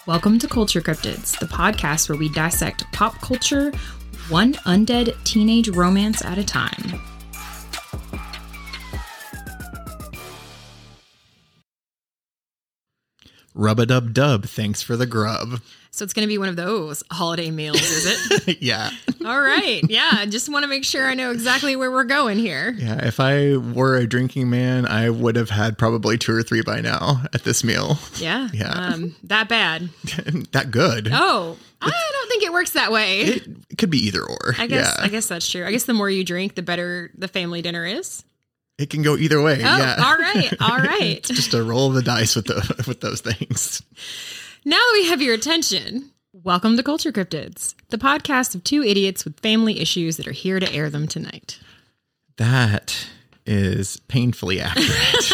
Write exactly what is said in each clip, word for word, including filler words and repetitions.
Welcome to Culture Cryptids, the podcast where we dissect pop culture one undead teenage romance at a time. Rub-a-dub-dub, thanks for the grub. So it's going to be one of those holiday meals, is it? Yeah. All right. Yeah, I just want to make sure I know exactly where we're going here. Yeah, if I were a drinking man, I would have had probably two or three by now at this meal. Yeah. Yeah. Um, that bad. That good. Oh, I don't think it works that way. It, it could be either or. I guess yeah. I guess that's true. I guess the more you drink, the better the family dinner is. It can go either way. Oh, yeah. all right. All right. It's just a roll of the dice with the with those things. Now that we have your attention, welcome to Culture Cryptids, the podcast of two idiots with family issues that are here to air them tonight. That is painfully accurate.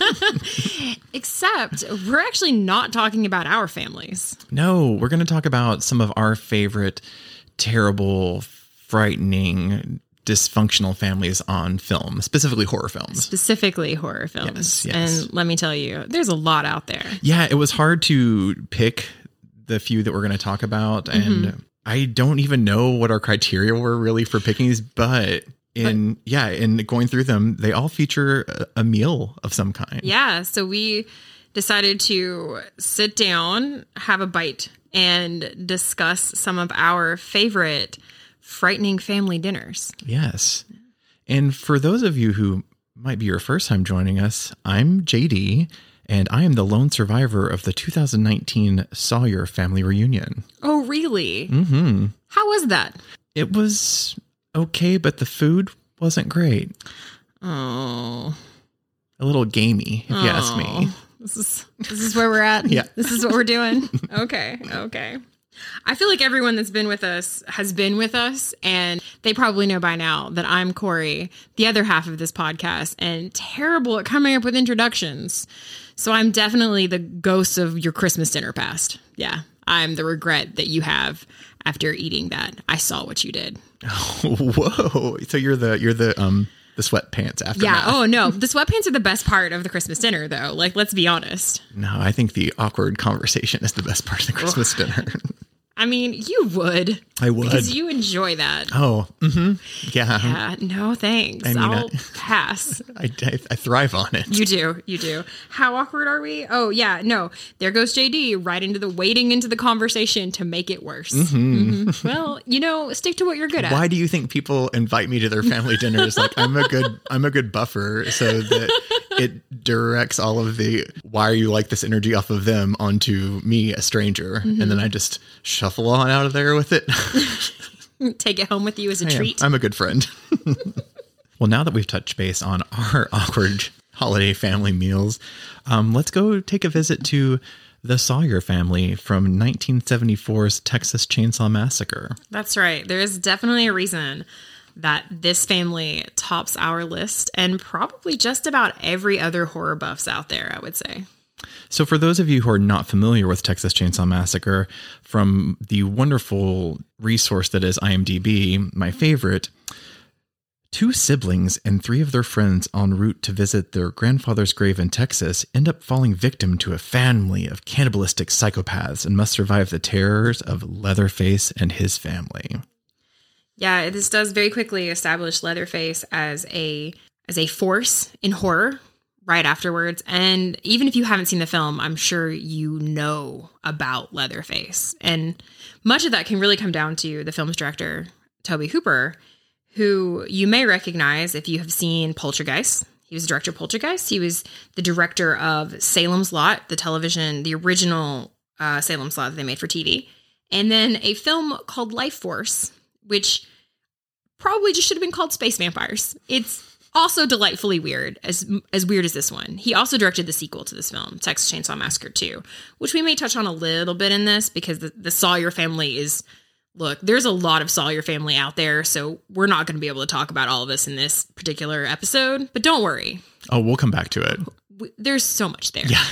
Except we're actually not talking about our families. No, we're going to talk about some of our favorite terrible, frightening, dysfunctional families on film, specifically horror films. Specifically horror films. Yes, yes. And let me tell you, there's a lot out there. Yeah, it was hard to pick the few that we're going to talk about. And mm-hmm. I don't even know what our criteria were really for picking these, but in, but, yeah, in going through them, they all feature a, a meal of some kind. Yeah. So we decided to sit down, have a bite, and discuss some of our favorite frightening family dinners. Yes. And for those of you who might be your first time joining us, I'm J D, and I am the lone survivor of the two thousand nineteen Sawyer family reunion. Oh, really? Mm-hmm. How was that? It was okay, but the food wasn't great. Oh. A little gamey, if oh. you ask me. This is this is where we're at? Yeah. This is what we're doing? Okay, okay. I feel like everyone that's been with us has been with us, and they probably know by now that I'm Corey, the other half of this podcast, and terrible at coming up with introductions. So I'm definitely the ghost of your Christmas dinner past. Yeah, I'm the regret that you have after eating that. I saw what you did. Oh, whoa! So you're the you're the um the sweatpants after. Yeah. Oh no, the sweatpants are the best part of the Christmas dinner, though. Like, let's be honest. No, I think the awkward conversation is the best part of the Christmas dinner. I mean, you would. I would. Because you enjoy that. Oh, mm-hmm. Yeah. Yeah, no thanks. I mean, I'll I, pass. I, I, I thrive on it. You do. You do. How awkward are we? Oh, yeah. No. There goes J D right into the wading into the conversation to make it worse. Mm-hmm. Mm-hmm. Well, you know, stick to what you're good at. Why do you think people invite me to their family dinners? Like, I'm a good, I'm a good buffer so that it directs all of the, why are you like this energy off of them onto me, a stranger. Mm-hmm. And then I just shuffle on out of there with it. Take it home with you as a I treat. Am. I'm a good friend. Well, now that we've touched base on our awkward holiday family meals, um, let's go take a visit to the Sawyer family from nineteen seventy-four's Texas Chainsaw Massacre. That's right. There is definitely a reason that this family tops our list, and probably just about every other horror buffs out there, I would say. So for those of you who are not familiar with Texas Chainsaw Massacre, from the wonderful resource that is IMDb, my favorite, two siblings and three of their friends en route to visit their grandfather's grave in Texas end up falling victim to a family of cannibalistic psychopaths and must survive the terrors of Leatherface and his family. Yeah, this does very quickly establish Leatherface as a as a force in horror right afterwards. And even if you haven't seen the film, I'm sure you know about Leatherface. And much of that can really come down to the film's director, Tobe Hooper, who you may recognize if you have seen Poltergeist. He was the director of Poltergeist. He was the director of Salem's Lot, the television, the original uh, Salem's Lot that they made for T V. And then a film called Life Force, which probably just should have been called Space Vampires. It's also delightfully weird, as as weird as this one. He also directed the sequel to this film, Texas Chainsaw Massacre two, which we may touch on a little bit in this because the, the Sawyer family is, look, there's a lot of Sawyer family out there, so we're not going to be able to talk about all of this in this particular episode, but don't worry. Oh, we'll come back to it. We, there's so much there. Yeah.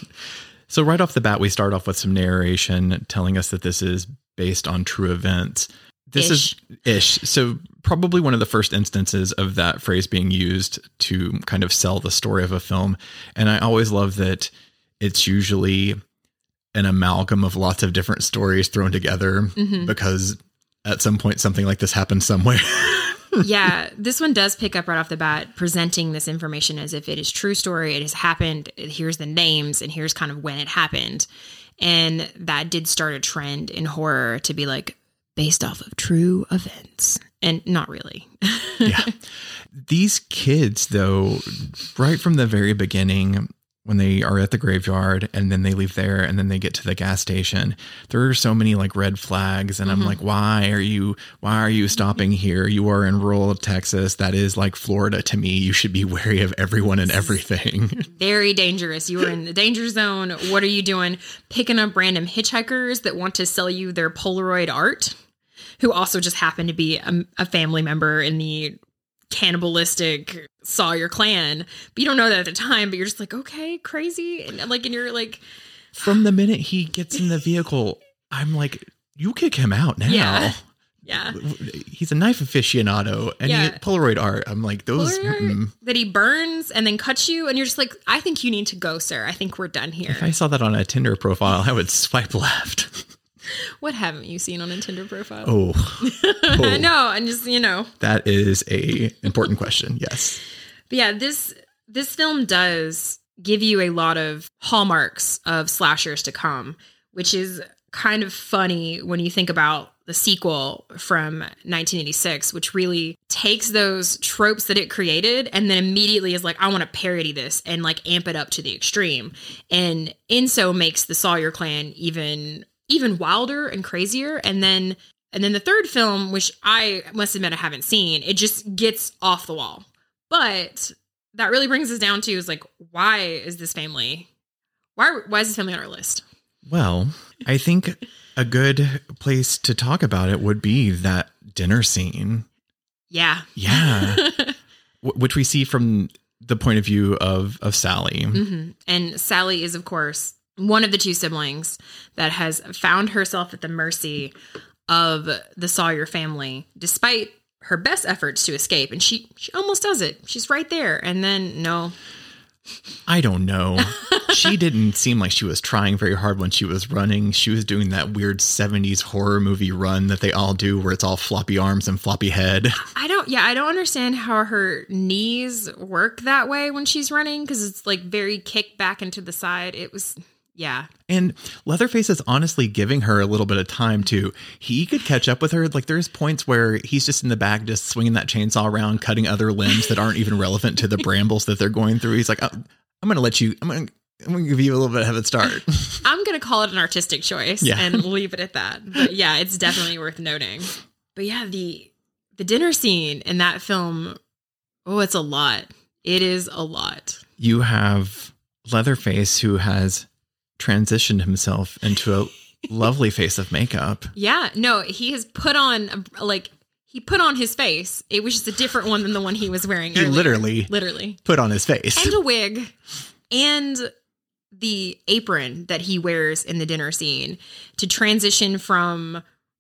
So right off the bat, we start off with some narration telling us that this is based on true events. This Ish. is ish. So probably one of the first instances of that phrase being used to kind of sell the story of a film. And I always love that it's usually an amalgam of lots of different stories thrown together mm-hmm. because at some point something like this happened somewhere. Yeah, this one does pick up right off the bat, presenting this information as if it is true story. It has happened. Here's the names and here's kind of when it happened. And that did start a trend in horror to be like based off of true events, and not really. Yeah. These kids, though, right from the very beginning, when they are at the graveyard and then they leave there and then they get to the gas station, there are so many like red flags. And mm-hmm. I'm like, why are you, why are you stopping here? You are in rural Texas. That is like Florida to me. You should be wary of everyone and everything. Very dangerous. You are in the danger zone. What are you doing? Picking up random hitchhikers that want to sell you their Polaroid art, who also just happen to be a, a family member in the cannibalistic Sawyer clan, but you don't know that at the time, but you're just like, okay, crazy. And like, and you're like, from the minute he gets in the vehicle, I'm like, you kick him out now. Yeah. Yeah. He's a knife aficionado and yeah. he had Polaroid art. I'm like, those that he burns and then cuts you. And you're just like, I think you need to go, sir. I think we're done here. If I saw that on a Tinder profile, I would swipe left. What haven't you seen on a Tinder profile? Oh, oh. I know. And just, you know, that is a important question. Yes. But yeah, this, this film does give you a lot of hallmarks of slashers to come, which is kind of funny when you think about the sequel from nineteen eighty-six, which really takes those tropes that it created and then immediately is like, I want to parody this and like amp it up to the extreme. And in so makes the Sawyer clan even even wilder and crazier. And then and then the third film, which I must admit I haven't seen, it just gets off the wall. But that really brings us down to is like, why is this family, why, why is this family on our list? Well, I think a good place to talk about it would be that dinner scene. Yeah. Yeah. w- which we see from the point of view of, of Sally. Mm-hmm. And Sally is, of course, one of the two siblings that has found herself at the mercy of the Sawyer family, despite her best efforts to escape. And she, she almost does it. She's right there. And then, no. I don't know. She didn't seem like she was trying very hard when she was running. She was doing that weird seventies horror movie run that they all do where it's all floppy arms and floppy head. I don't, yeah, I don't understand how her knees work that way when she's running, because it's like very kicked back into the side. It was... Yeah. And Leatherface is honestly giving her a little bit of time too. He could catch up with her. Like there's points where he's just in the back, just swinging that chainsaw around, cutting other limbs that aren't even relevant to the brambles that they're going through. He's like, oh, I'm going to let you, I'm going to, I'm going to give you a little bit of a start. I'm going to call it an artistic choice yeah. and leave it at that. But yeah, it's definitely worth noting. But yeah, the, the dinner scene in that film, oh, it's a lot. It is a lot. You have Leatherface who has transitioned himself into a lovely face of makeup. Yeah, no, he has put on like he put on his face. It was just a different one than the one he was wearing he earlier. literally literally put on his face and a wig and the apron that he wears in the dinner scene to transition from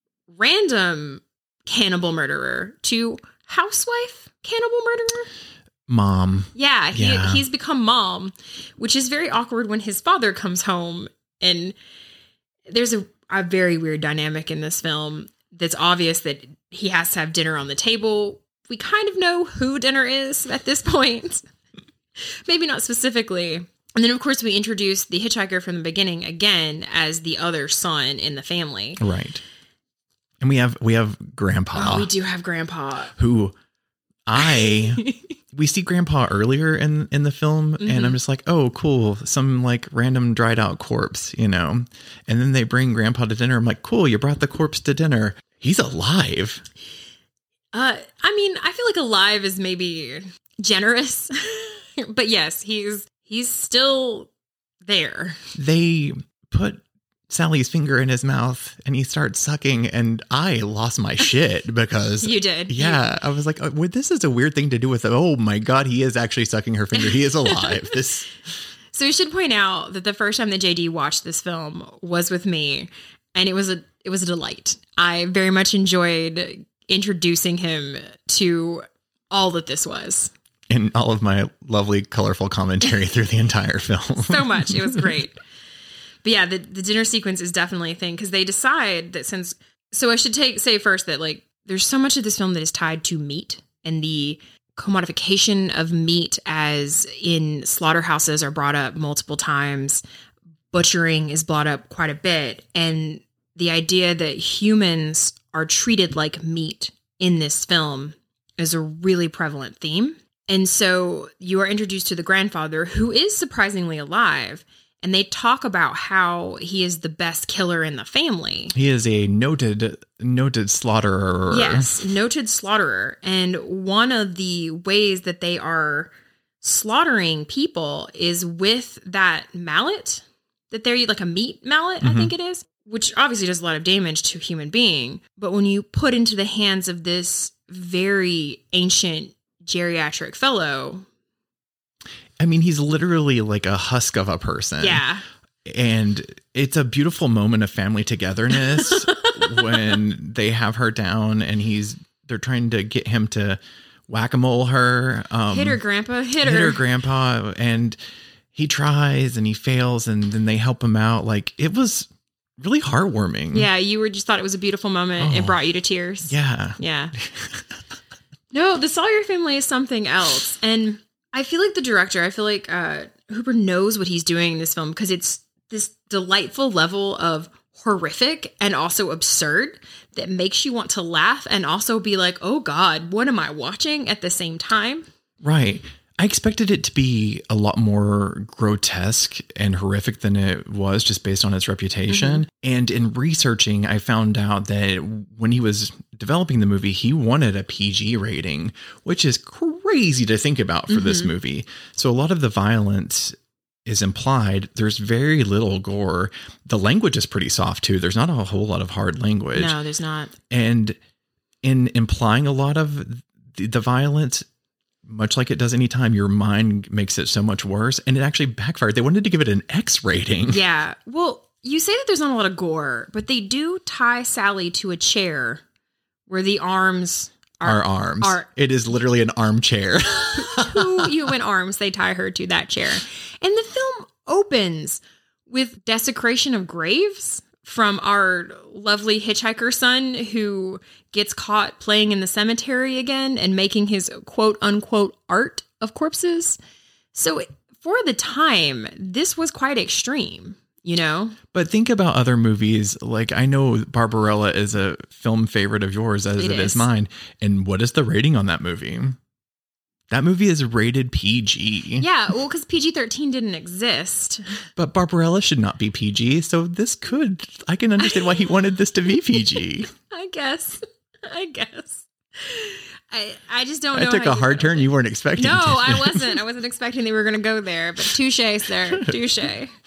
random cannibal murderer to housewife cannibal murderer. Mom. Yeah, he, yeah, he's become mom, which is very awkward when his father comes home. And there's a, a very weird dynamic in this film that's obvious that he has to have dinner on the table. We kind of know who dinner is at this point. Maybe not specifically. And then, of course, we introduce the hitchhiker from the beginning again as the other son in the family. Right. And we have we have Grandpa. Oh, we do have Grandpa. Who I... We see Grandpa earlier in, in the film, mm-hmm. and I'm just like, oh, cool. Some like random dried out corpse, you know? And then they bring Grandpa to dinner. I'm like, cool, you brought the corpse to dinner. He's alive. Uh, I mean, I feel like alive is maybe generous, but yes, he's, he's still there. They put Sally's finger in his mouth and he starts sucking, and I lost my shit because you did. Yeah. You. I was like, oh, well, this is a weird thing to do with, oh my God, he is actually sucking her finger. He is alive. This. So we should point out that the first time that J D watched this film was with me, and it was a, it was a delight. I very much enjoyed introducing him to all that this was. And all of my lovely, colorful commentary through the entire film. So much. It was great. But yeah, the, the dinner sequence is definitely a thing because they decide that since, so I should take say first that like there's so much of this film that is tied to meat and the commodification of meat as in slaughterhouses are brought up multiple times. Butchering is brought up quite a bit. And the idea that humans are treated like meat in this film is a really prevalent theme. And so you are introduced to the grandfather, who is surprisingly alive. And they talk about how he is the best killer in the family. He is a noted, noted slaughterer. Yes, noted slaughterer. And one of the ways that they are slaughtering people is with that mallet that they're like a meat mallet, mm-hmm. I think it is, which obviously does a lot of damage to a human being. But when you put into the hands of this very ancient geriatric fellow, I mean, he's literally like a husk of a person. Yeah. And it's a beautiful moment of family togetherness when they have her down and he's, they're trying to get him to whack-a-mole her. Um, hit her, grandpa, hit her. Hit her, grandpa. And he tries and he fails and then they help him out. Like, it was really heartwarming. Yeah. You were just thought it was a beautiful moment. Oh, it brought you to tears. Yeah. Yeah. No, the Sawyer family is something else. And I feel like the director, I feel like uh, Hooper knows what he's doing in this film because it's this delightful level of horrific and also absurd that makes you want to laugh and also be like, oh God, what am I watching at the same time? Right. I expected it to be a lot more grotesque and horrific than it was just based on its reputation. Mm-hmm. And in researching, I found out that when he was developing the movie, he wanted a P G rating, which is crazy to think about for mm-hmm. this movie. So a lot of the violence is implied. There's very little gore. The language is pretty soft too. There's not a whole lot of hard language. No, there's not. And in implying a lot of the, the violence, much like it does anytime, your mind makes it so much worse. And it actually backfired. They wanted to give it an X rating. Yeah. Well, you say that there's not a lot of gore, but they do tie Sally to a chair where the arms are... Our arms. Are, it is literally an armchair. Two human arms, they tie her to that chair. And the film opens with desecration of graves from our lovely hitchhiker son who gets caught playing in the cemetery again and making his quote unquote art of corpses. So for the time, this was quite extreme, you know? But think about other movies. Like, I know Barbarella is a film favorite of yours as it, it is. is mine. And what is the rating on that movie? That movie is rated P G. Yeah, well, because P G thirteen didn't exist. But Barbarella should not be P G, so this could... I can understand why he wanted this to be P G. I guess. I guess. I I just don't know. I took a hard turn you weren't expecting. No, I wasn't. I wasn't expecting they were going to go there. But touche, sir. Touche.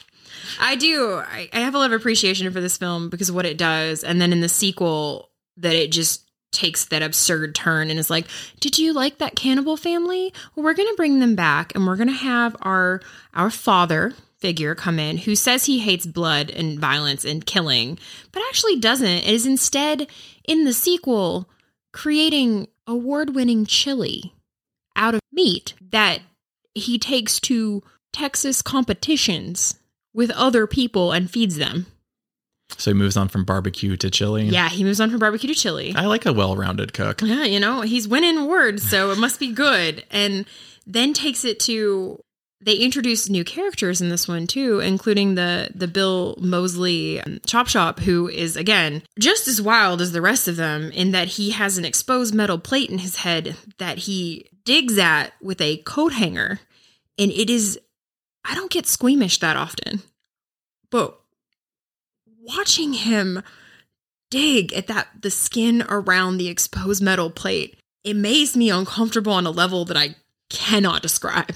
I do. I, I have a lot of appreciation for this film because of what it does. And then in the sequel, that it just takes that absurd turn and is like, did you like that cannibal family? Well, we're going to bring them back and we're going to have our our father figure come in who says he hates blood and violence and killing, but actually doesn't. It is instead in the sequel creating award-winning chili out of meat that he takes to Texas competitions with other people and feeds them. So he moves on from barbecue to chili. Yeah, he moves on from barbecue to chili. I like a well-rounded cook. Yeah, you know, he's winning awards, so it must be good. And then takes it to, they introduce new characters in this one too, including the the Bill Moseley um, Chop Shop, who is, again, just as wild as the rest of them in that he has an exposed metal plate in his head that he digs at with a coat hanger. And it is, I don't get squeamish that often, but watching him dig at that the skin around the exposed metal plate, it makes me uncomfortable on a level that I cannot describe.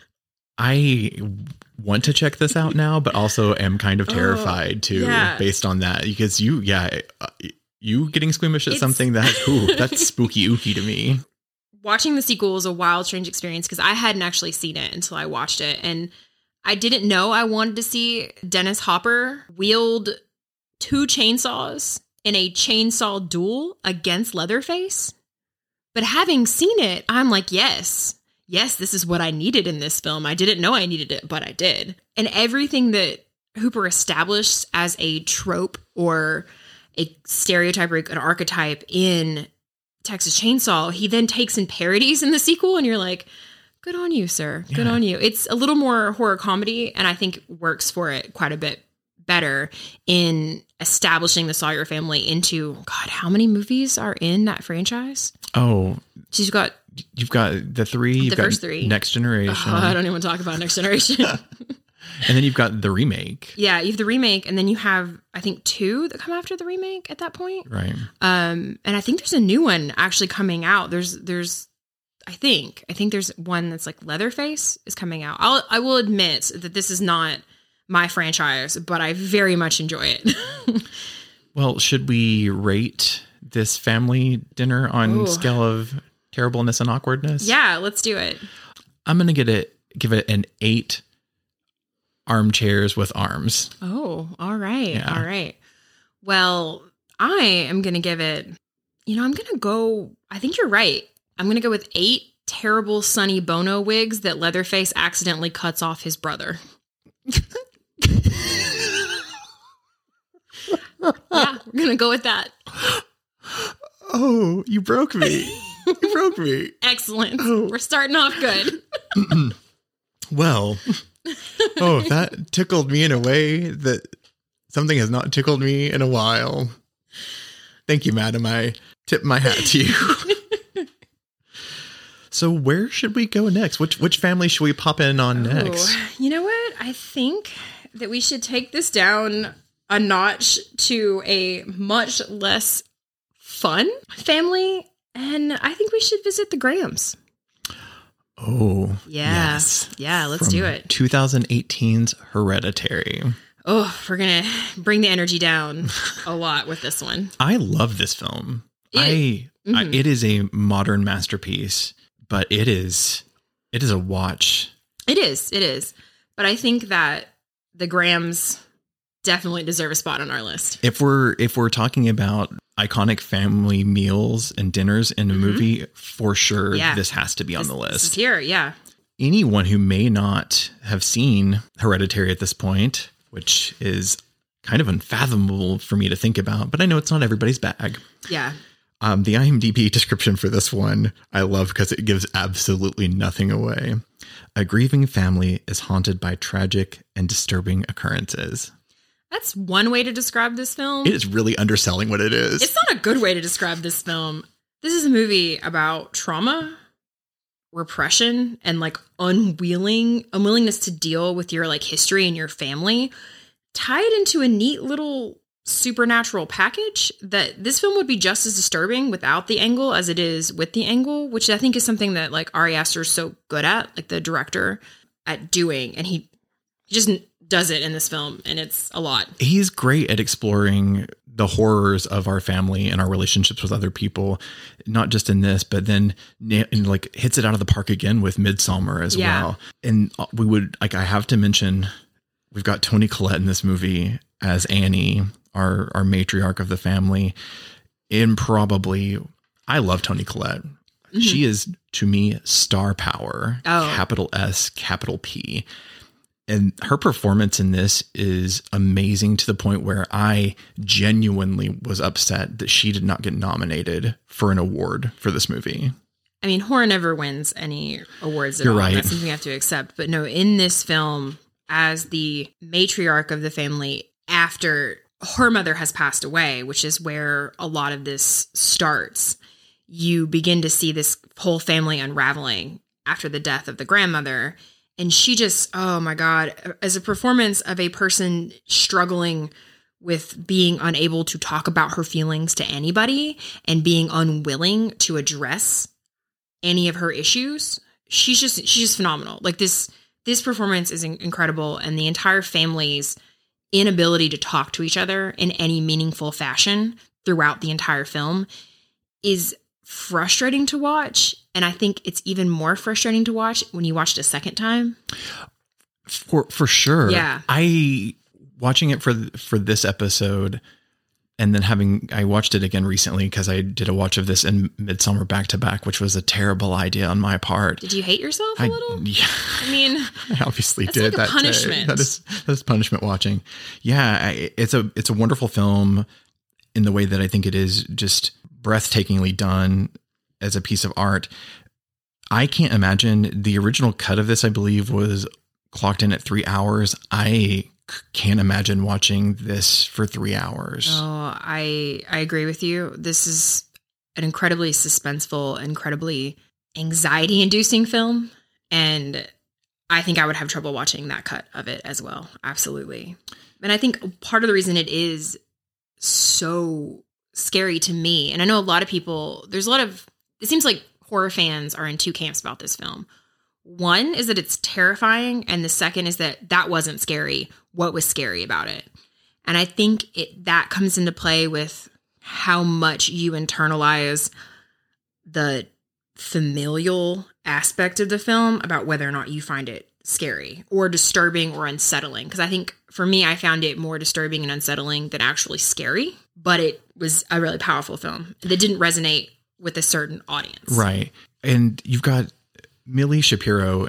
I want to check this out now, but also am kind of terrified oh, too, yeah. based on that. Because you, yeah, you getting squeamish at it's, something that, ooh, that's spooky ooky to me. Watching the sequel was a wild, strange experience because I hadn't actually seen it until I watched it. And I didn't know I wanted to see Dennis Hopper wield two chainsaws in a chainsaw duel against Leatherface. But having seen it, I'm like, yes, yes, this is what I needed in this film. I didn't know I needed it, but I did. And everything that Hooper established as a trope or a stereotype or an archetype in Texas Chainsaw, he then takes and parodies in the sequel, and you're like, good on you, sir. Good Yeah. on you. It's a little more horror comedy, and I think works for it quite a bit better in establishing the Sawyer family into, God, how many movies are in that franchise? Oh, She's got, you've got the three. You've The got first three. Next Generation. oh, I don't even want to talk about Next Generation. And then you've got the remake. Yeah, you have the remake, and then you have, I think, two that come after the remake at that point. Right. Um, and I think there's a new one actually coming out. There's, there's, I think, I think there's one that's like Leatherface is coming out. I'll, I will admit that this is not my franchise, but I very much enjoy it. Well, should we rate this family dinner on Ooh. scale of terribleness and awkwardness? Yeah, let's do it. I'm gonna get it. Give it an eight armchairs with arms. Oh, all right. Yeah. All right. Well, I am going to give it, you know, I'm going to go, I think you're right. I'm going to go with eight terrible Sonny Bono wigs that Leatherface accidentally cuts off his brother. Yeah, we're going to go with that. Oh, you broke me. You broke me. Excellent. We're starting off good. Well, oh, that tickled me in a way that something has not tickled me in a while. Thank you, madam. I tip my hat to you. So where should we go next? Which which family should we pop in on next? Oh, you know what? I think that we should take this down a notch to a much less fun family. And I think we should visit the Grahams. Oh, Yeah. yes. Yeah, let's From do it. twenty eighteen's Hereditary. Oh, we're going to bring the energy down a lot with this one. I love this film. It- I, I mhm. it is a modern masterpiece, but it is it is a watch. It is. It is. But I think that the Grahams definitely deserve a spot on our list. If we're if we're talking about iconic family meals and dinners in a Mhm. movie, for sure Yeah. this has to be on This- the this is list. here, yeah. Anyone who may not have seen Hereditary at this point, which is kind of unfathomable for me to think about, but I know it's not everybody's bag. Yeah. Um, the IMDb description for this one I love because it gives absolutely nothing away. A grieving family is haunted by tragic and disturbing occurrences. That's one way to describe this film. It is really underselling what it is. It's not a good way to describe this film. This is a movie about trauma, repression, and like unwilling unwillingness to deal with your like history and your family, tied into a neat little supernatural package that this film would be just as disturbing without the angle as it is with the angle, which I think is something that like Ari Aster is so good at, like the director, at doing, and he, he just does it in this film, and it's a lot. He's great at exploring the horrors of our family and our relationships with other people, not just in this, but then na- and like hits it out of the park again with Midsommar as Yeah. well. And we would like, I have to mention, we've got Toni Collette in this movie as Annie, our, our matriarch of the family. And probably, I love Toni Collette. Mm-hmm. She is to me star power, Oh. capital S, capital P. And her performance in this is amazing to the point where I genuinely was upset that she did not get nominated for an award for this movie. I mean, horror never wins any awards at You're all. right. That's something we have to accept. But no, in this film, as the matriarch of the family after her mother has passed away, which is where a lot of this starts, you begin to see this whole family unraveling after the death of the grandmother. And she just, oh my God, as a performance of a person struggling with being unable to talk about her feelings to anybody and being unwilling to address any of her issues, she's just, she's just phenomenal. Like this, this performance is in- incredible. And the entire family's inability to talk to each other in any meaningful fashion throughout the entire film is frustrating to watch. And I think it's even more frustrating to watch when you watch it a second time. For for sure. Yeah. I watching it for for this episode, And then having, I watched it again recently because I did a watch of this in Midsommar back to back, which was a terrible idea on my part. Did you hate yourself a I, little? Yeah. I mean, I obviously that's did like a that punishment. day. That is, that is punishment watching. Yeah. I, it's a, it's a wonderful film in the way that I think it is just breathtakingly done as a piece of art. I can't imagine the original cut of this, I believe, was clocked in at three hours. I can't imagine watching this for three hours. Oh, I I agree with you. This is an incredibly suspenseful, incredibly anxiety-inducing film, and I think I would have trouble watching that cut of it as well. Absolutely. And I think part of the reason it is so scary to me, and I know a lot of people, there's a lot of, it seems like horror fans are in two camps about this film. One is that it's terrifying, and the second is that that wasn't scary. What was scary about it? And I think it that comes into play with how much you internalize the familial aspect of the film about whether or not you find it scary or disturbing or unsettling. Because I think for me, I found it more disturbing and unsettling than actually scary, but it was a really powerful film that didn't resonate with a certain audience. Right. And you've got Millie Shapiro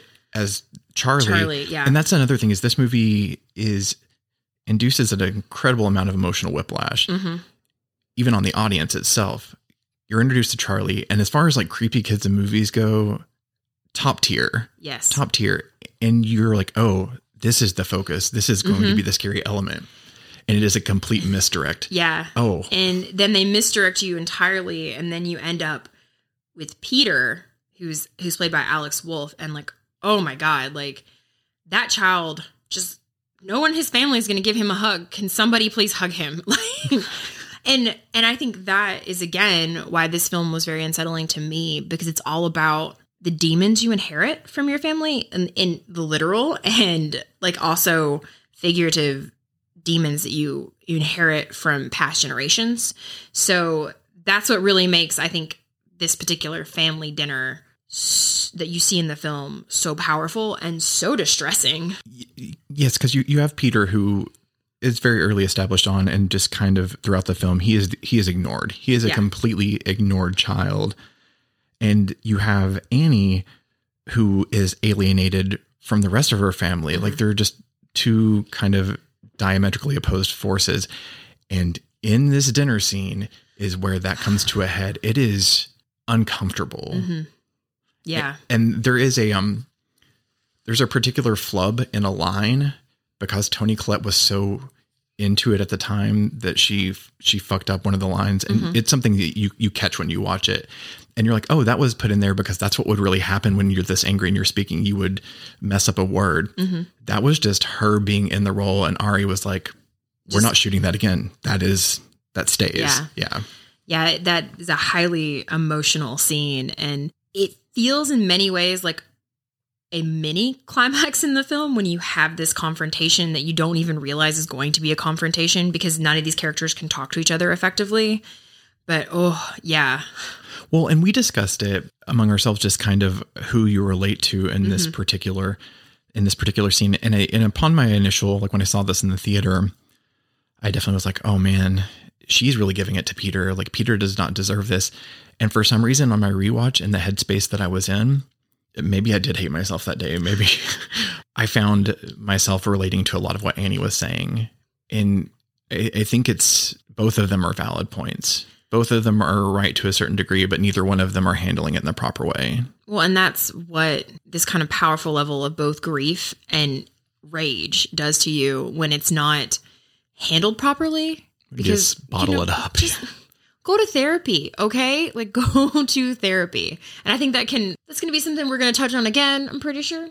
as Charlie. Charlie, yeah. And that's another thing is this movie is induces an incredible amount of emotional whiplash, mm-hmm. even on the audience itself. You're introduced to Charlie, and as far as like creepy kids in movies go, top tier. Yes. Top tier. And you're like, oh, this is the focus. This is going mm-hmm. to be the scary element. And it is a complete misdirect. Yeah. Oh. And then they misdirect you entirely, and then you end up with Peter, who's who's played by Alex Wolff, and like, oh my God, like that child just no one in his family is going to give him a hug. Can somebody please hug him? Like, and and I think that is again why this film was very unsettling to me, because it's all about the demons you inherit from your family, in, in the literal and like also figurative demons that you, you inherit from past generations. So that's what really makes, I think, this particular family dinner s- that you see in the film so powerful and so distressing. Yes, because you, you have Peter, who is very early established on, and just kind of throughout the film, he is he is ignored. He is a Yeah. completely ignored child. And you have Annie, who is alienated from the rest of her family. Mm-hmm. Like they're just two kind of diametrically opposed forces. And in this dinner scene is where that comes to a head. It is uncomfortable. Mm-hmm. Yeah. And, and there is a, um, there's a particular flub in a line because Toni Collette was so into it at the time that she, she fucked up one of the lines, and Mm-hmm. it's something that you, you catch when you watch it. And you're like, oh, that was put in there because that's what would really happen when you're this angry and you're speaking. You would mess up a word. Mm-hmm. That was just her being in the role. And Ari was like, we're Just- not shooting that again. That is, that stays. Yeah. Yeah. Yeah, that is a highly emotional scene, and it feels in many ways like a mini climax in the film when you have this confrontation that you don't even realize is going to be a confrontation because none of these characters can talk to each other effectively. But, oh, yeah. Well, and we discussed it among ourselves, just kind of who you relate to in this Mm-hmm. particular, in this particular scene. And I, and upon my initial, like when I saw this in the theater, I definitely was like, oh man, she's really giving it to Peter. Like Peter does not deserve this. And for some reason on my rewatch, in the headspace that I was in, maybe I did hate myself that day. Maybe I found myself relating to a lot of what Annie was saying. And I, I think it's, both of them are valid points. Both of them are right to a certain degree, but neither one of them are handling it in the proper way. Well, and that's what this kind of powerful level of both grief and rage does to you when it's not handled properly. Because just bottle you know, it up. Just go to therapy, okay? Like go to therapy. And I think that can, that's going to be something we're going to touch on again, I'm pretty sure.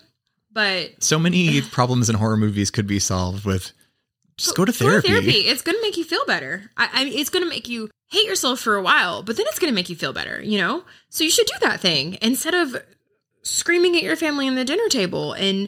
But so many problems in horror movies could be solved with just go to therapy. Go to therapy. It's going to make you feel better. I, I mean, it's going to make you hate yourself for a while, but then it's going to make you feel better, you know? So you should do that thing instead of screaming at your family in the dinner table. And,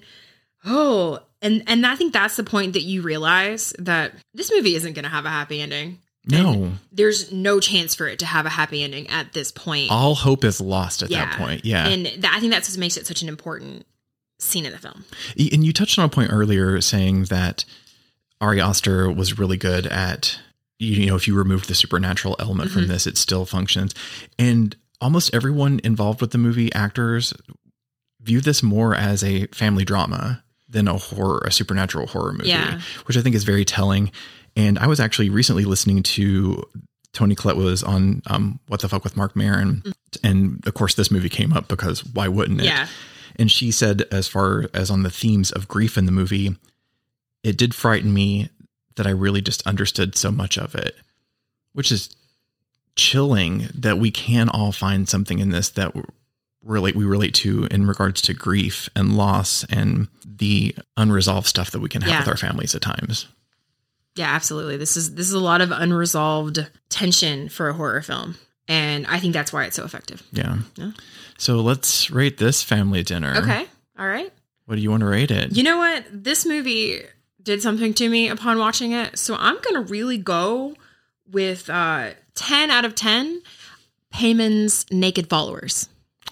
oh, and, and I think that's the point that you realize that this movie isn't going to have a happy ending. No. And there's no chance for it to have a happy ending at this point. All hope is lost at Yeah. that point. Yeah. And that, I think that's what makes it such an important scene in the film. And you touched on a point earlier saying that Ari Aster was really good at you know, if you remove the supernatural element Mm-hmm. from this, it still functions. And almost everyone involved with the movie, actors, view this more as a family drama than a horror, a supernatural horror movie, Yeah. which I think is very telling. And I was actually recently listening to Toni Collette was on um, What the Fuck with Mark Maron. Mm-hmm. And of course, this movie came up because why wouldn't it? Yeah. And she said, as far as on the themes of grief in the movie, it did frighten me that I really just understood so much of it, which is chilling that we can all find something in this that relate we relate to in regards to grief and loss and the unresolved stuff that we can have Yeah. with our families at times. Yeah, absolutely. This is this is a lot of unresolved tension for a horror film. And I think that's why it's so effective. Yeah. Yeah. So let's rate this family dinner. Okay. All right. What do you want to rate it? You know what? This movie did something to me upon watching it. So I'm going to really go with uh, ten out of ten Payman's naked followers.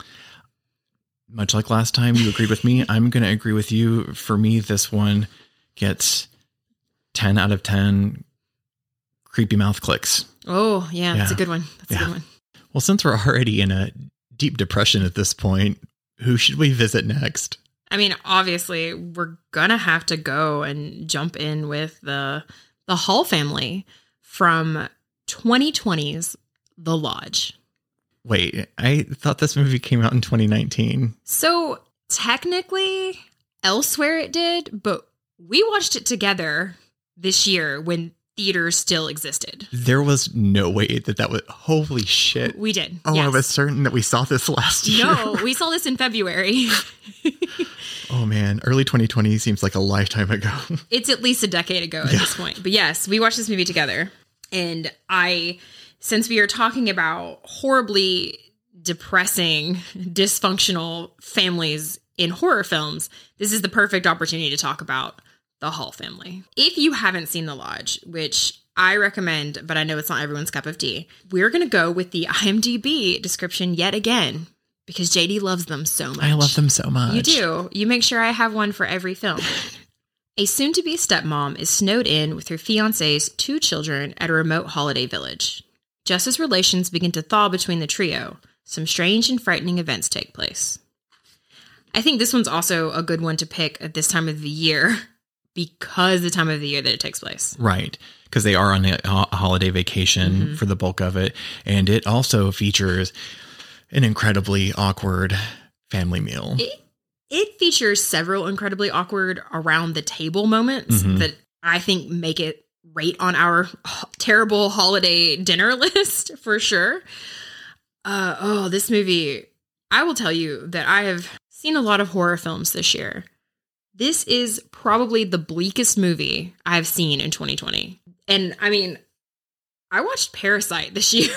Much like last time you agreed with me, I'm going to agree with you. For me, this one gets ten out of ten creepy mouth clicks. Oh, yeah, that's Yeah. a good one. That's Yeah. a good one. Well, since we're already in a deep depression at this point, who should we visit next? I mean, obviously, we're going to have to go and jump in with the the Hall family from twenty twenty's The Lodge. Wait, I thought this movie came out in twenty nineteen. So technically, elsewhere it did, but we watched it together this year when theaters still existed. There was no way that that was... Holy shit. We did. Oh, yes. I was certain that we saw this last year. No, we saw this in February. Oh, man. Early twenty twenty seems like a lifetime ago. It's at least a decade ago at Yeah. this point. But yes, we watched this movie together. And I, since we are talking about horribly depressing, dysfunctional families in horror films, this is the perfect opportunity to talk about the Hall family. If you haven't seen The Lodge, which I recommend, but I know it's not everyone's cup of tea, we're going to go with the IMDb description yet again, because J D loves them so much. I love them so much. You do. You make sure I have one for every film. A soon-to-be stepmom is snowed in with her fiancé's two children at a remote holiday village. Just as relations begin to thaw between the trio, some strange and frightening events take place. I think this one's also a good one to pick at this time of the year because the time of the year that it takes place. Right. Because they are on a, a holiday vacation Mm-hmm. for the bulk of it. And it also features an incredibly awkward family meal. It, it features several incredibly awkward around the table moments Mhm. that I think make it rate on our h- terrible holiday dinner list for sure. Uh, oh, this movie, I will tell you that I have seen a lot of horror films this year. This is probably the bleakest movie I've seen in twenty twenty. And I mean, I watched Parasite this year.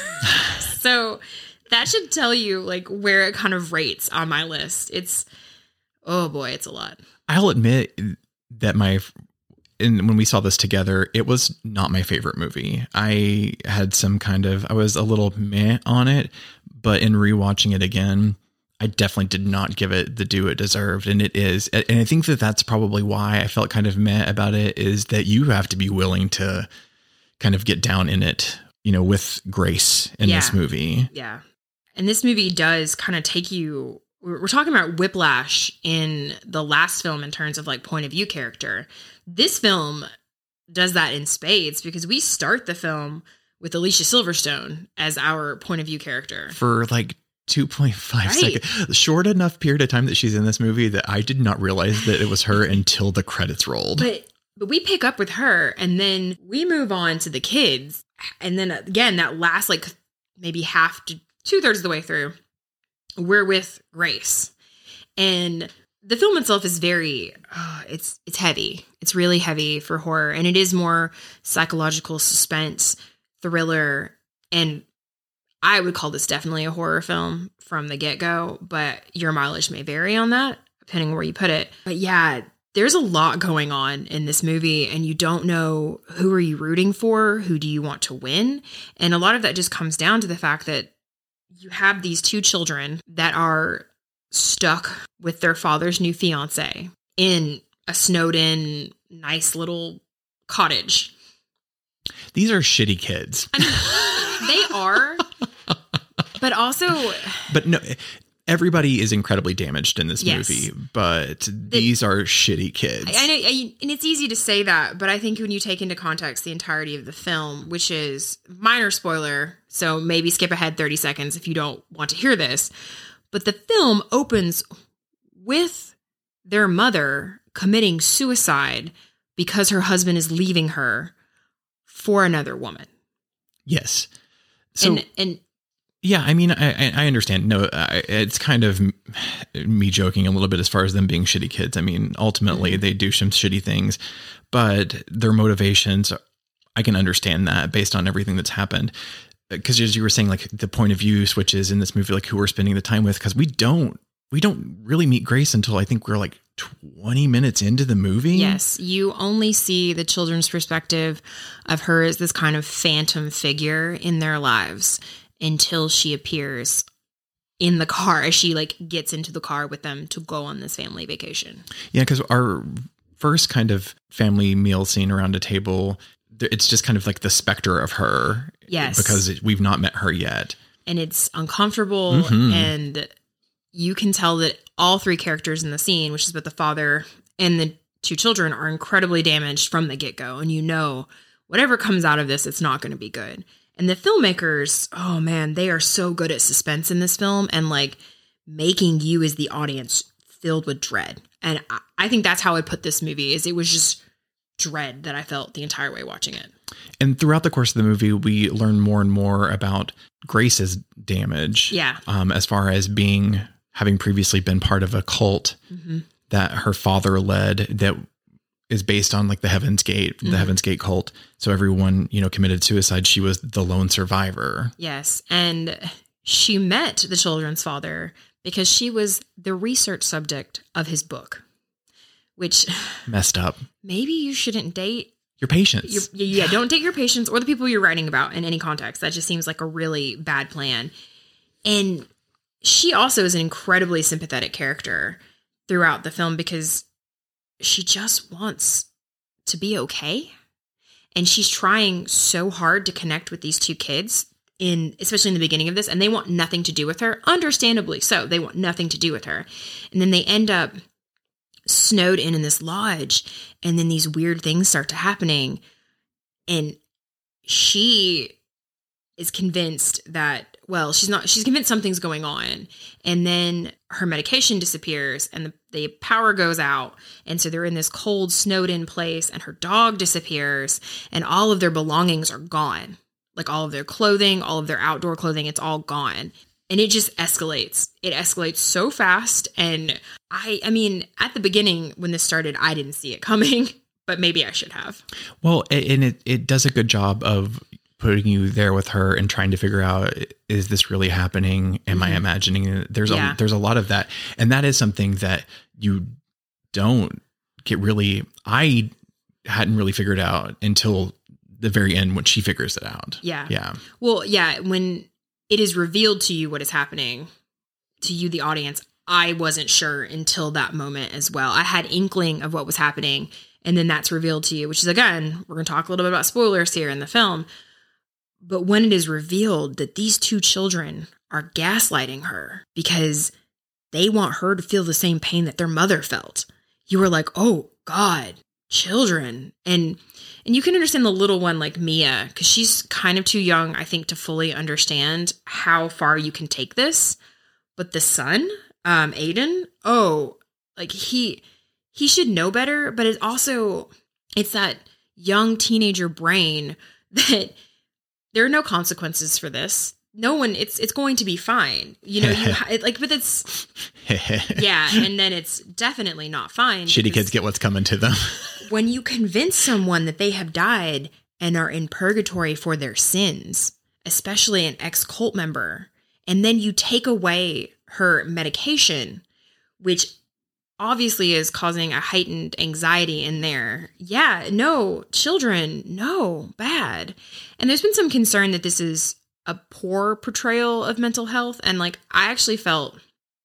So that should tell you like where it kind of rates on my list. It's, oh boy, it's a lot. I'll admit that my, and when we saw this together, it was not my favorite movie. I had some kind of, I was a little meh on it, but in rewatching it again, I definitely did not give it the due it deserved. And it is. And I think that that's probably why I felt kind of meh about it, is that you have to be willing to kind of get down in it, you know, with grace in Yeah. this movie. Yeah. And this movie does kind of take you, we're we're talking about whiplash in the last film in terms of like point of view character. This film does that in spades because we start the film with Alicia Silverstone as our point of view character. For like two point five Right. seconds. Short enough period of time that she's in this movie that I did not realize that it was her until the credits rolled. But but we pick up with her and then we move on to the kids. And then again, that last like maybe half to two thirds of the way through, we're with Grace. And the film itself is very, uh, it's it's heavy. It's really heavy for horror. And it is more psychological suspense, thriller. And I would call this definitely a horror film from the get-go. But your mileage may vary on that, depending on where you put it. But yeah, there's a lot going on in this movie. And you don't know who are you rooting for? Who do you want to win? And a lot of that just comes down to the fact that you have these two children that are stuck with their father's new fiance in a snowed in, nice little cottage. These are shitty kids. I mean, they are, but also, but no, everybody is incredibly damaged in this yes. movie, but the, these are shitty kids. I, I know, I, and it's easy to say that, but I think when you take into context the entirety of the film, which is minor spoiler, so maybe skip ahead thirty seconds if you don't want to hear this, but the film opens with their mother committing suicide because her husband is leaving her for another woman. Yes. So, and, and yeah, I mean, I, I understand. No, I, it's kind of me joking a little bit as far as them being shitty kids. I mean, ultimately mm-hmm. they do some shitty things, but their motivations, I can understand that based on everything that's happened. Because as you were saying, like the point of view switches in this movie, like who we're spending the time with, because we don't, we don't really meet Grace until I think we're like twenty minutes into the movie. Yes. You only see the children's perspective of her as this kind of phantom figure in their lives until she appears in the car as she like gets into the car with them to go on this family vacation. Yeah. Cause our first kind of family meal scene around a table, it's just kind of like the specter of her. Yes. Because we've not met her yet. And it's uncomfortable mm-hmm. and you can tell that all three characters in the scene, which is both the father and the two children, are incredibly damaged from the get-go. And you know, whatever comes out of this, it's not going to be good. And the filmmakers, oh man, they are so good at suspense in this film and like making you as the audience filled with dread. And I, I think that's how I put this movie, is it was just dread that I felt the entire way watching it. And throughout the course of the movie, we learn more and more about Grace's damage. Yeah. Um, as far as being, having previously been part of a cult mm-hmm. that her father led that is based on like the Heaven's Gate, mm-hmm. the Heaven's Gate cult. So everyone, you know, committed suicide. She was the lone survivor. Yes. And she met the children's father because she was the research subject of his book, which messed up. Maybe you shouldn't date your patients. Your, yeah. Don't date your patients or the people you're writing about in any context. That just seems like a really bad plan. And she also is an incredibly sympathetic character throughout the film because she just wants to be okay. And she's trying so hard to connect with these two kids, in especially in the beginning of this, and they want nothing to do with her. Understandably so. They want nothing to do with her. And then they end up snowed in in this lodge, and then these weird things start to happening. And she is convinced that, well, she's not, she's convinced something's going on. And then her medication disappears and the, the power goes out. And so they're in this cold, snowed in place, and her dog disappears and all of their belongings are gone. Like all of their clothing, all of their outdoor clothing, it's all gone. And it just escalates. It escalates so fast. And I, I mean, at the beginning when this started, I didn't see it coming, but maybe I should have. Well, and it, it does a good job of putting you there with her and trying to figure out, is this really happening? Am mm-hmm. I imagining it? There's yeah. a, there's a lot of that. And that is something that you don't get really, I hadn't really figured out until the very end when she figures it out. Yeah. Yeah. Well, yeah. When it is revealed to you what is happening to you, the audience, I wasn't sure until that moment as well. I had inkling of what was happening, and then that's revealed to you, which is, again, we're going to talk a little bit about spoilers here in the film. But when it is revealed that these two children are gaslighting her because they want her to feel the same pain that their mother felt, you were like, oh God, children. And and you can understand the little one like Mia, because she's kind of too young, I think, to fully understand how far you can take this. But the son, um, Aiden, oh, like he he should know better. But it's also, it's that young teenager brain that there are no consequences for this. No one, it's it's going to be fine. You know, you it, like, but it's, yeah, and then it's definitely not fine. Shitty kids get what's coming to them. When you convince someone that they have died and are in purgatory for their sins, especially an ex-cult member, and then you take away her medication, which obviously is causing a heightened anxiety in there. Yeah, no, children, no, bad. And there's been some concern that this is a poor portrayal of mental health. And like, I actually felt,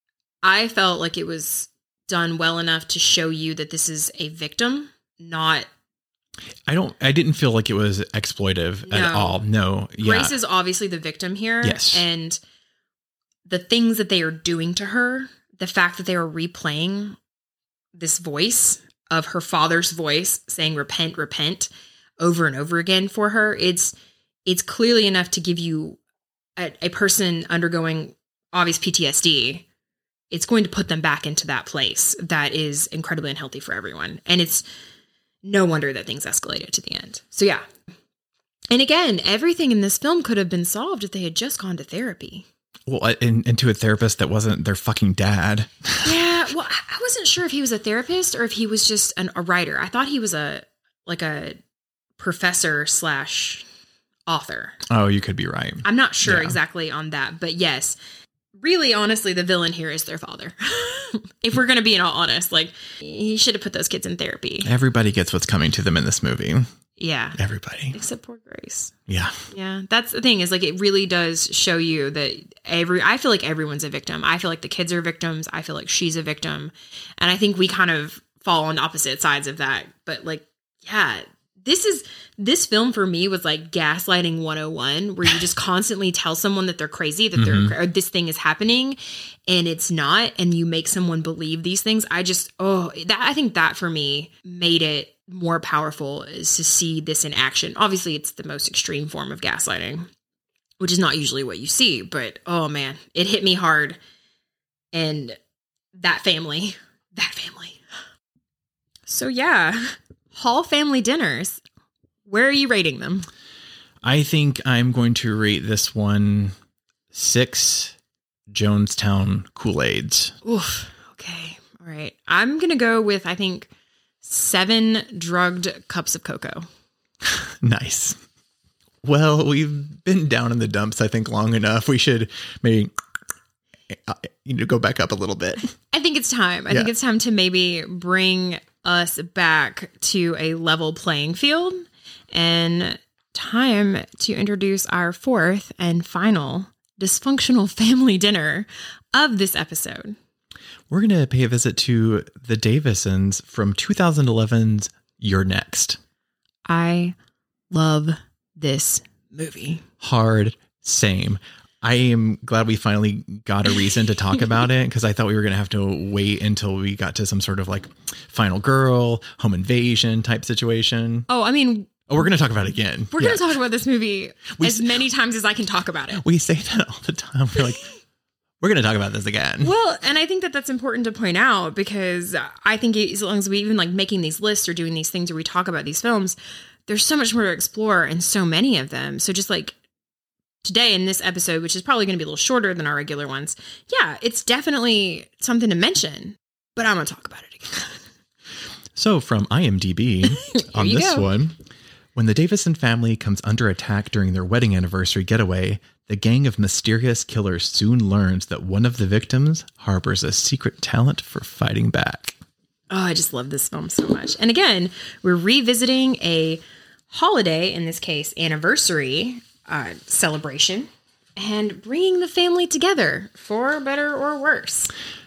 I felt like it was done well enough to show you that this is a victim, not I don't, I didn't feel like it was exploitive No. at all. No. Yeah. Grace is obviously the victim here. Yes. And the things that they are doing to her, the fact that they are replaying this voice of her father's voice saying repent, repent over and over again for her, it's it's clearly enough to give you a, a person undergoing obvious P T S D. It's going to put them back into that place that is incredibly unhealthy for everyone. And it's no wonder that things escalated to the end. So yeah. And again, everything in this film could have been solved if they had just gone to therapy. Well, and, and to a therapist that wasn't their fucking dad. Yeah, well, I wasn't sure if he was a therapist or if he was just an, a writer. I thought he was a like a professor slash author. Oh, you could be right. I'm not sure Yeah. exactly on that, but yes, really, honestly, the villain here is their father. If we're going to be in all honest, like he should have put those kids in therapy. Everybody gets what's coming to them in this movie. Yeah. Everybody. Except poor Grace. Yeah. Yeah. That's the thing is like, it really does show you that every, I feel like everyone's a victim. I feel like the kids are victims. I feel like she's a victim. And I think we kind of fall on opposite sides of that. But like, yeah, this is, this film for me was like gaslighting one oh one, where you just constantly tell someone that they're crazy, that Mhm. they're, or this thing is happening and it's not. And you make someone believe these things. I just, oh, that, I think that for me made it more powerful, is to see this in action. Obviously, it's the most extreme form of gaslighting, which is not usually what you see, but oh man, it hit me hard. And that family, that family. So yeah, Hall family dinners. Where are you rating them? I think I'm going to rate this one six Jonestown Kool-Aids. Oof. Okay. All right. I'm going to go with, I think, seven drugged cups of cocoa. Nice. Well, we've been down in the dumps, I think, long enough. We should maybe uh, you know, go back up a little bit. I think it's time. I Yeah. think it's time to maybe bring us back to a level playing field, and time to introduce our fourth and final dysfunctional family dinner of this episode. We're going to pay a visit to the Davisons from two thousand eleven's You're Next. I love this movie. Hard, same. I am glad we finally got a reason to talk about it, because I thought we were going to have to wait until we got to some sort of like final girl, home invasion type situation. Oh, I mean, Oh, we're going to talk about it again. we're Yeah. going to talk about this movie We as s- many times as I can talk about it. We say that all the time. We're like, we're going to talk about this again. Well, and I think that that's important to point out, because I think as long as we even like making these lists or doing these things where we talk about these films, there's so much more to explore and so many of them. So just like today in this episode, which is probably going to be a little shorter than our regular ones. Yeah, it's definitely something to mention, but I'm going to talk about it again. So from IMDb on you this go. one, when the Davison family comes under attack during their wedding anniversary getaway, the gang of mysterious killers soon learns that one of the victims harbors a secret talent for fighting back. Oh, I just love this film so much. And again, we're revisiting a holiday, in this case, anniversary uh, celebration, and bringing the family together for better or worse.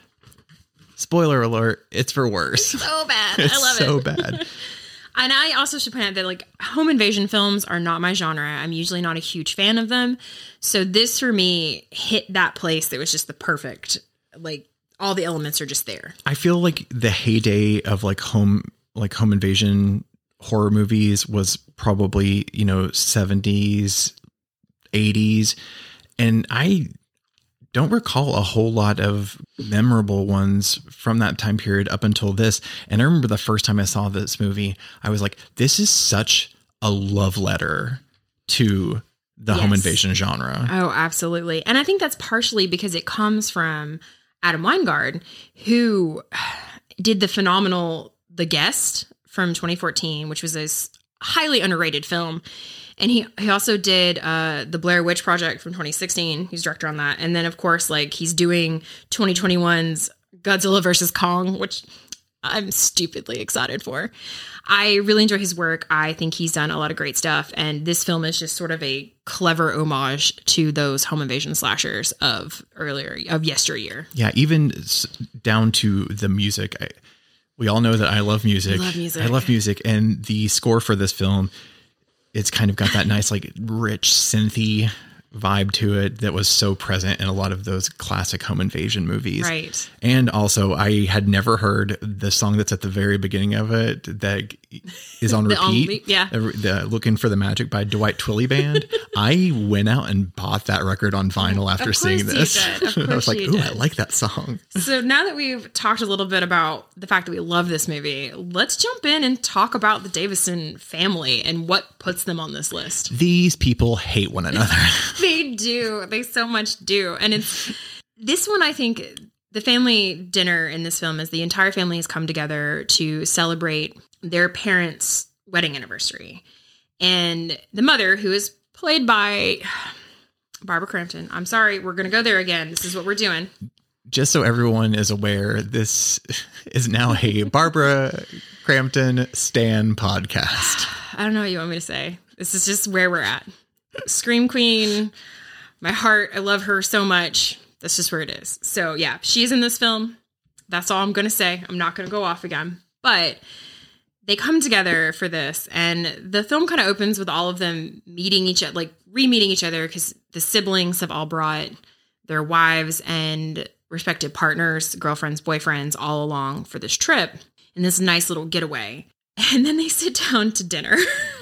Spoiler alert, it's for worse. So bad. It's I love so it. bad. And I also should point out that like home invasion films are not my genre. I'm usually not a huge fan of them. So this for me hit that place that was just the perfect, like all the elements are just there. I feel like the heyday of like home like home invasion horror movies was probably, you know, seventies, eighties. And I don't recall a whole lot of memorable ones from that time period up until this. And I remember the first time I saw this movie, I was like, this is such a love letter to the home Yes. invasion genre. Oh, absolutely. And I think that's partially because it comes from Adam Weingard, who did the phenomenal The Guest from twenty fourteen, which was this highly underrated film. And he, he also did uh, the Blair Witch Project from twenty sixteen. He's director on that. And then, of course, like he's doing twenty twenty-one's Godzilla versus Kong, which I'm stupidly excited for. I really enjoy his work. I think he's done a lot of great stuff. And this film is just sort of a clever homage to those home invasion slashers of earlier, of yesteryear. Yeah, even s- down to the music. I, we all know that I love music. Love music. I love music. And the score for this film, it's kind of got that nice, like rich synthy vibe to it that was so present in a lot of those classic home invasion movies. Right. And also I had never heard the song that's at the very beginning of it that is on repeat. only, yeah. The, the Looking for the Magic by Dwight Twilley Band. I went out and bought that record on vinyl after Of seeing course this. you did. Of I was course like, you ooh, I did. like that song. So now that we've talked a little bit about the fact that we love this movie, let's jump in and talk about the Davison family and what puts them on this list. These people hate one another. They do. They so much do. And it's this one, I think the family dinner in this film is the entire family has come together to celebrate their parents' wedding anniversary. And the mother, who is played by Barbara Crampton. I'm sorry, we're going to go there again. This is what we're doing. Just so everyone is aware, this is now a Barbara Crampton Stan podcast. I don't know what you want me to say. This is just where we're at. Scream Queen, my heart, I love her so much. That's just where it is. So yeah, she's in this film. That's all I'm going to say. I'm not going to go off again. But they come together for this, and the film kind of opens with all of them meeting each other, like re-meeting each other, because the siblings have all brought their wives and respective partners, girlfriends, boyfriends, all along for this trip in this nice little getaway. And then they sit down to dinner.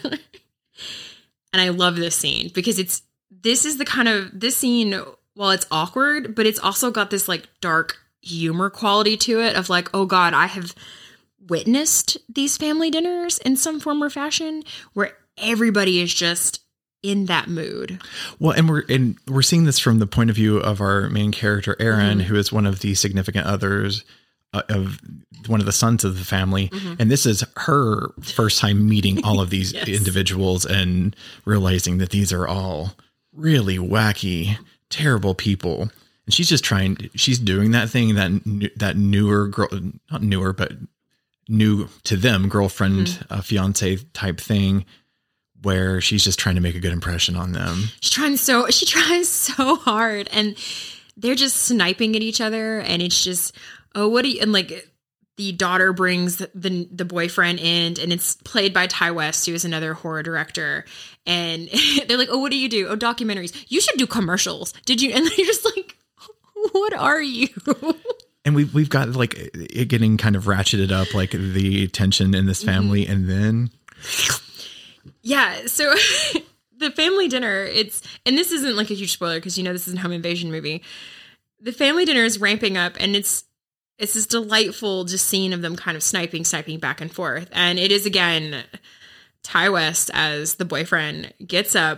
And I love this scene because it's, this is the kind of, this scene, while it's awkward, but it's also got this like dark humor quality to it of like, oh God, I have witnessed these family dinners in some form or fashion where everybody is just in that mood. Well, and we're and we're seeing this from the point of view of our main character, Erin, mm-hmm. who is one of the significant others uh, of one of the sons of the family. Mm-hmm. And this is her first time meeting all of these yes. individuals and realizing that these are all really wacky, terrible people. And she's just trying, she's doing that thing that, that newer girl, not newer, but new to them girlfriend, mm-hmm. uh, fiance type thing, where she's just trying to make a good impression on them. She's trying so, she tries so hard, and they're just sniping at each other. And it's just, oh, what do you, and like the daughter brings the, the boyfriend in, and it's played by Ty West, who is another horror director. And they're like, oh, what do you do? Oh, documentaries. You should do commercials. Did you? And you're just like, what are you? And we've, we've got like it getting kind of ratcheted up, like the tension in this family. Mm-hmm. And then. Yeah. So the family dinner, it's, and this isn't like a huge spoiler because, you know, this is a home invasion movie. The family dinner is ramping up, and it's, it's this delightful just scene of them kind of sniping, sniping back and forth. And it is, again, Ty West as the boyfriend gets up,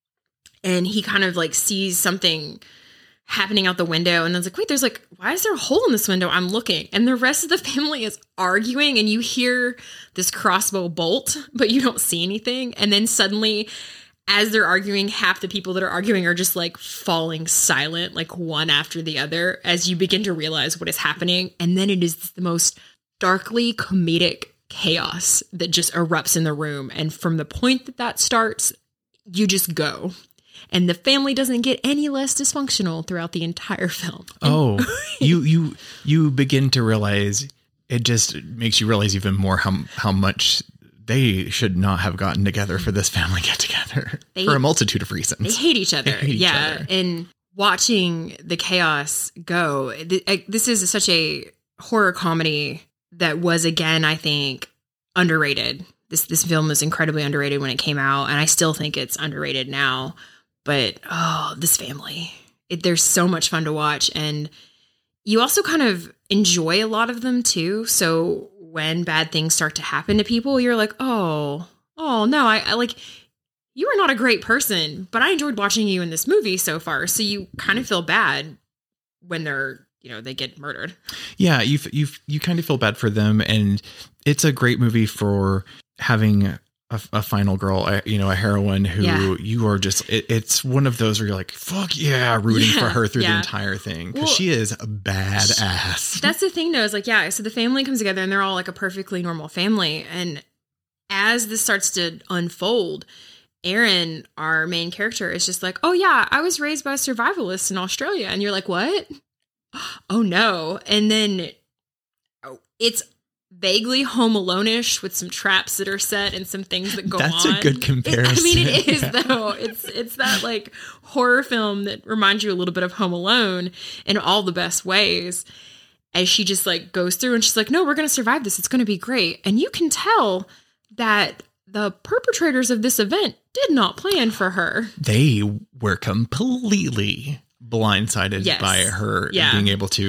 and he kind of like sees something happening out the window, and then it's like, wait, there's like, why is there a hole in this window? I'm looking, and the rest of the family is arguing, and you hear this crossbow bolt, but you don't see anything. And then suddenly, as they're arguing, half the people that are arguing are just like falling silent, like one after the other, as you begin to realize what is happening. And then it is the most darkly comedic chaos that just erupts in the room. And from the point that that starts, you just go. And the family doesn't get any less dysfunctional throughout the entire film. Oh, you you you begin to realize, it just makes you realize even more how how much they should not have gotten together for this family get together they, for a multitude of reasons. They hate each other. Hate yeah. each other. And watching the chaos go, this is such a horror comedy that was, again, I think, underrated. This, this film was incredibly underrated when it came out, and I still think it's underrated now. But, oh, this family, it, they're so much fun to watch. And you also kind of enjoy a lot of them too. So when bad things start to happen to people, you're like, oh, oh no, I, I like, you are not a great person, but I enjoyed watching you in this movie so far. So you kind of feel bad when they're, you know, they get murdered. Yeah. You, you, you kind of feel bad for them. And it's a great movie for having a, a final girl, a, you know, a heroine who yeah. you are just, it, it's one of those where you're like, fuck yeah, rooting yeah, for her through yeah. the entire thing. Cause well, she is a badass. That's the thing though, is like, yeah. So the family comes together and they're all like a perfectly normal family. And as this starts to unfold, Erin, our main character, is just like, oh yeah, I was raised by survivalists in Australia. And you're like, what? Oh no. And then it's vaguely Home Alone-ish with some traps that are set and some things that go That's on. That's a good comparison. It, I mean, it is, yeah. though. It's it's that, like, horror film that reminds you a little bit of Home Alone in all the best ways. As she just, like, goes through and she's like, no, we're going to survive this. It's going to be great. And you can tell that the perpetrators of this event did not plan for her. They were completely blindsided yes. by her yeah. being able to.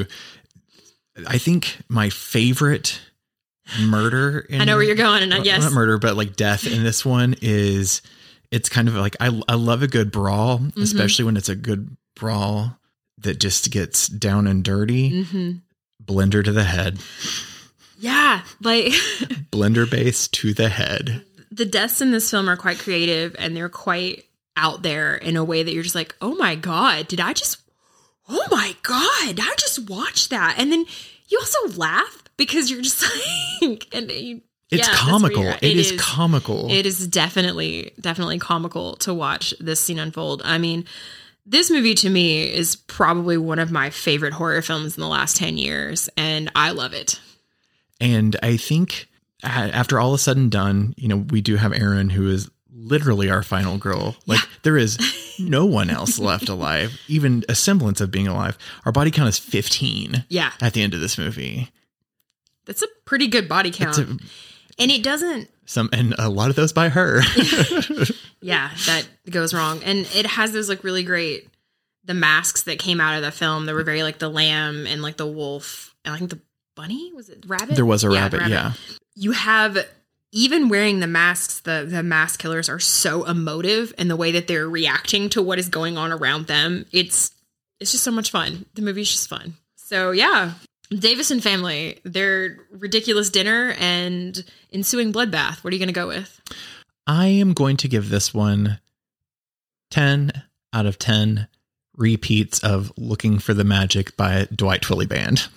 I think my favorite murder in, I know where you're going, and I, yes, not murder, but like death in this one is it's kind of like I I love a good brawl, mm-hmm. especially when it's a good brawl that just gets down and dirty. Mm-hmm. Blender to the head. Yeah, like blender base to the head. The deaths in this film are quite creative, and they're quite out there in a way that you're just like, oh my God, did I just, oh my God, did I just watch that? And then you also laugh because you're just like, and you, it's yeah, comical. It, it is, is comical. It is definitely, definitely comical to watch this scene unfold. I mean, this movie to me is probably one of my favorite horror films in the last ten years, and I love it. And I think after all is said and done, you know, we do have Erin, who is literally our final girl. Like yeah. there is no one else left alive, even a semblance of being alive. Our body count is fifteen. Yeah. At the end of this movie. That's a pretty good body count. A, and it doesn't. Some, and a lot of those by her. Yeah, that goes wrong. And it has those like really great, the masks that came out of the film that were very like the lamb and like the wolf. And I think the bunny, was it rabbit? There was a yeah, rabbit, rabbit, yeah. You have, even wearing the masks, the, the mask killers are so emotive in the way that they're reacting to what is going on around them. It's it's just so much fun. The movie's just fun. So yeah, Davison family, their ridiculous dinner and ensuing bloodbath. What are you going to go with? I am going to give this one ten out of ten repeats of Looking for the Magic by Dwight Twilley Band.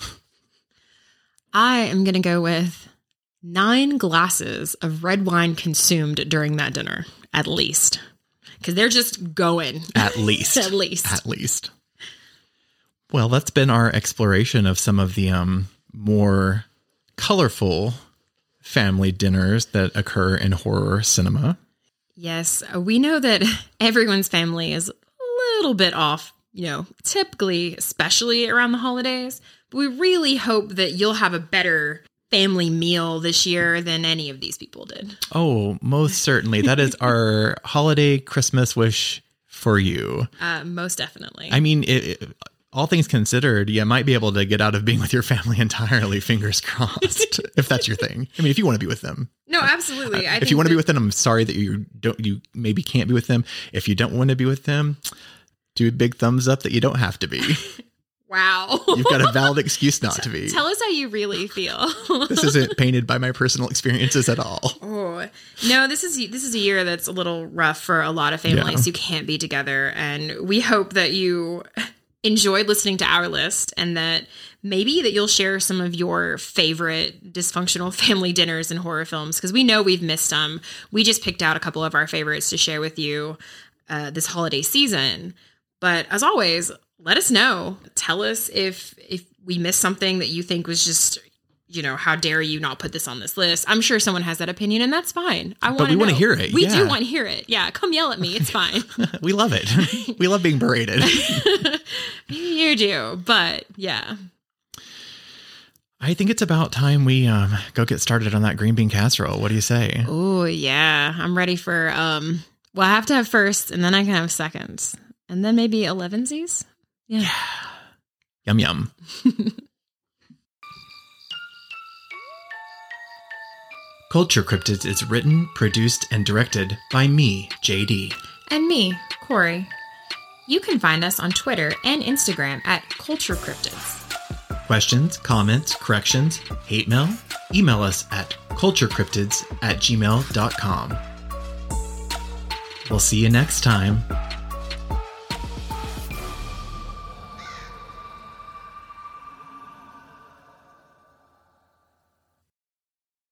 I am going to go with nine glasses of red wine consumed during that dinner, at least. Because they're just going. At least. At least. At least. Well, that's been our exploration of some of the um, more colorful family dinners that occur in horror cinema. Yes, we know that everyone's family is a little bit off, you know, typically, especially around the holidays. But we really hope that you'll have a better family meal this year than any of these people did. Oh, most certainly. That is our holiday Christmas wish for you. Uh, most definitely. I mean, it, it, all things considered, you might be able to get out of being with your family entirely, fingers crossed, if that's your thing. I mean, if you want to be with them. No, absolutely. Uh, I if think you want to that- be with them, I'm sorry that you don't. You maybe can't be with them. If you don't want to be with them, do a big thumbs up that you don't have to be. Wow. You've got a valid excuse not to be. Tell us how you really feel. This isn't painted by my personal experiences at all. Oh, no, this is this is a year that's a little rough for a lot of families Yeah. who can't be together. And we hope that you enjoyed listening to our list and that maybe that you'll share some of your favorite dysfunctional family dinners and horror films, because we know we've missed them. We just picked out a couple of our favorites to share with you uh, this holiday season. But as always, let us know. Tell us if if we missed something that you think was just, you know, how dare you not put this on this list? I'm sure someone has that opinion, and that's fine. I want we wanna hear it, We yeah. do want to hear it. Yeah, come yell at me. It's fine. We love it. We love being berated. You do, but yeah. I think it's about time we um, go get started on that green bean casserole. What do you say? Oh, yeah. I'm ready for, um, well, I have to have first, and then I can have seconds. And then maybe elevensies? Yeah. Yeah. Yum, yum. Culture Cryptids is written, produced, and directed by me, J D. And me, Corey. You can find us on Twitter and Instagram at Culture Cryptids. Questions, comments, corrections, hate mail? Email us at culturecryptids at gmail dot com. We'll see you next time.